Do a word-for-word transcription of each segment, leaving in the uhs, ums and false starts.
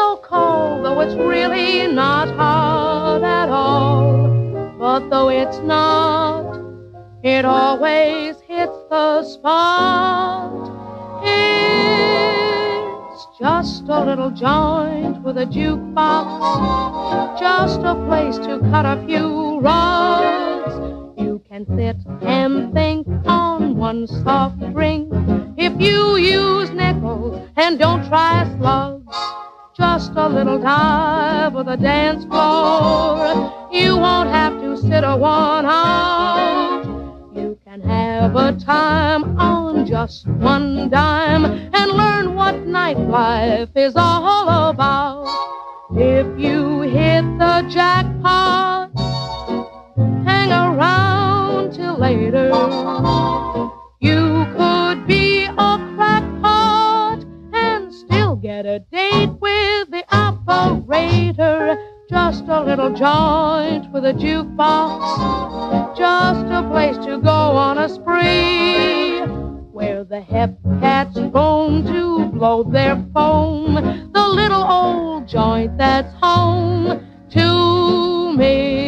so cold, though it's really not hot at all. But though it's not, it always hits the spot. It's just a little joint with a jukebox, just a place to cut a few rods. You can sit and think on one soft drink if you use nickels and don't try slugs. Just a little dive with a dance floor. You won't have to sit a one out. You can have a time on just one dime and learn what nightlife is all about. If you hit the jackpot, hang around till later. You could be a crackpot and still get a date with the operator. Just a little joint with a jukebox, just a place to go on a spree, where the hep cats roam to blow their foam, the little old joint that's home to me.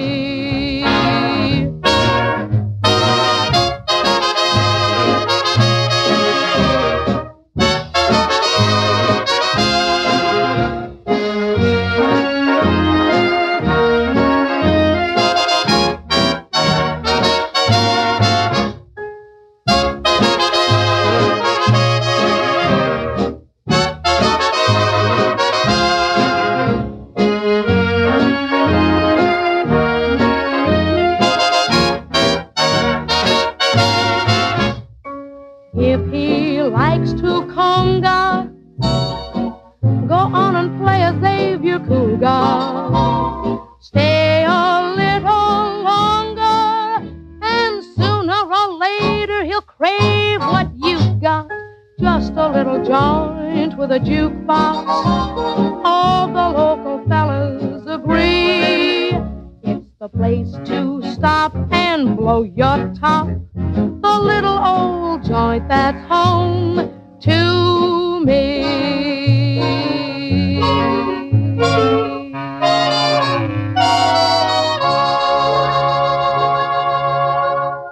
If he likes to conga, go on and play a Xavier Cougar. Stay a little longer, and sooner or later he'll crave what you've got. Just a little joint with a jukebox. All the local fellas agree it's the place to stop and blow your top. The little old joint that's home to me.